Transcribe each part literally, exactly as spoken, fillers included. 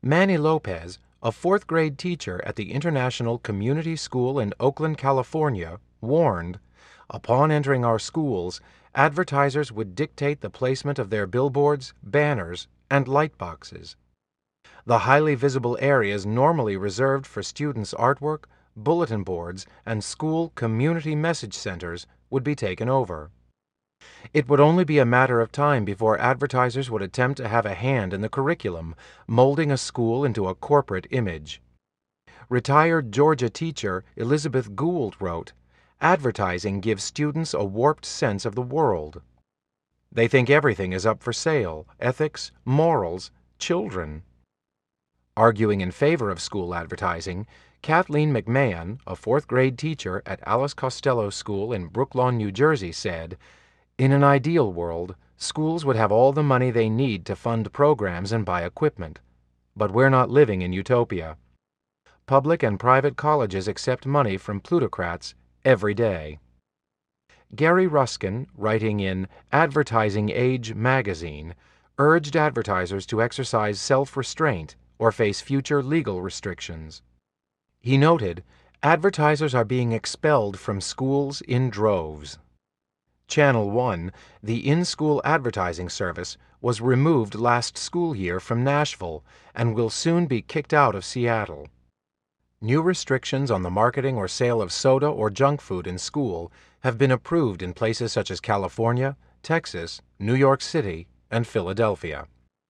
Manny Lopez, a fourth grade teacher at the International Community School in Oakland, California, warned, "Upon entering our schools, advertisers would dictate the placement of their billboards, banners, and light boxes. The highly visible areas normally reserved for students' artwork, bulletin boards, and school community message centers would be taken over. It would only be a matter of time before advertisers would attempt to have a hand in the curriculum, molding a school into a corporate image." Retired Georgia teacher Elizabeth Gould wrote, "Advertising gives students a warped sense of the world. They think everything is up for sale: ethics, morals, children." Arguing in favor of school advertising, Kathleen McMahon, a fourth grade teacher at Alice Costello School in Brooklawn, New Jersey, said, "In an ideal world, schools would have all the money they need to fund programs and buy equipment. But we're not living in utopia. Public and private colleges accept money from plutocrats every day." Gary Ruskin, writing in Advertising Age magazine, urged advertisers to exercise self-restraint or face future legal restrictions. He noted, "Advertisers are being expelled from schools in droves." Channel One, the in-school advertising service, was removed last school year from Nashville and will soon be kicked out of Seattle. New restrictions on the marketing or sale of soda or junk food in school have been approved in places such as California, Texas, New York City, and Philadelphia.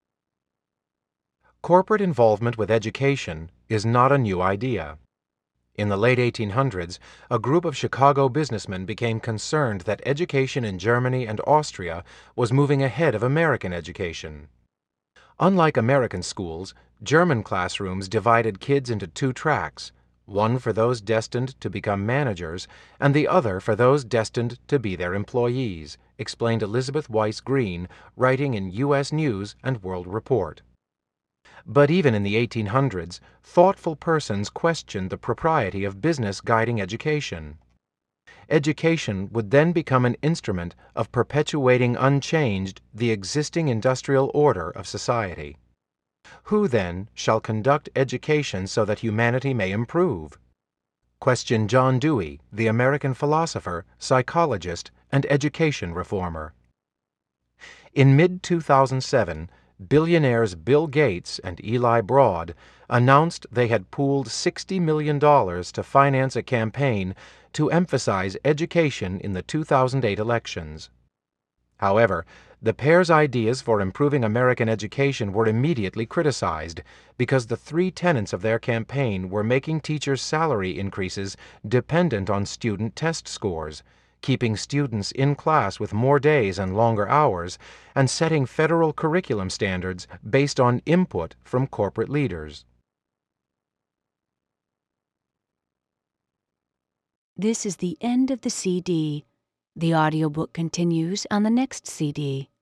Corporate involvement with education is not a new idea. In the late eighteen hundreds, a group of Chicago businessmen became concerned that education in Germany and Austria was moving ahead of American education. Unlike American schools, German classrooms divided kids into two tracks, one for those destined to become managers and the other for those destined to be their employees, explained Elizabeth Weiss Green, writing in U S News and World Report. But even in the eighteen hundreds, thoughtful persons questioned the propriety of business guiding education. Education would then become an instrument of perpetuating unchanged the existing industrial order of society. Who, then, shall conduct education so that humanity may improve? Questioned John Dewey, the American philosopher, psychologist, and education reformer. In mid two thousand seven, billionaires Bill Gates and Eli Broad announced they had pooled sixty million dollars to finance a campaign to emphasize education in the two thousand eight elections. However, the pair's ideas for improving American education were immediately criticized because the three tenets of their campaign were making teachers' salary increases dependent on student test scores, keeping students in class with more days and longer hours, and setting federal curriculum standards based on input from corporate leaders. This is the end of the C D. The audiobook continues on the next C D.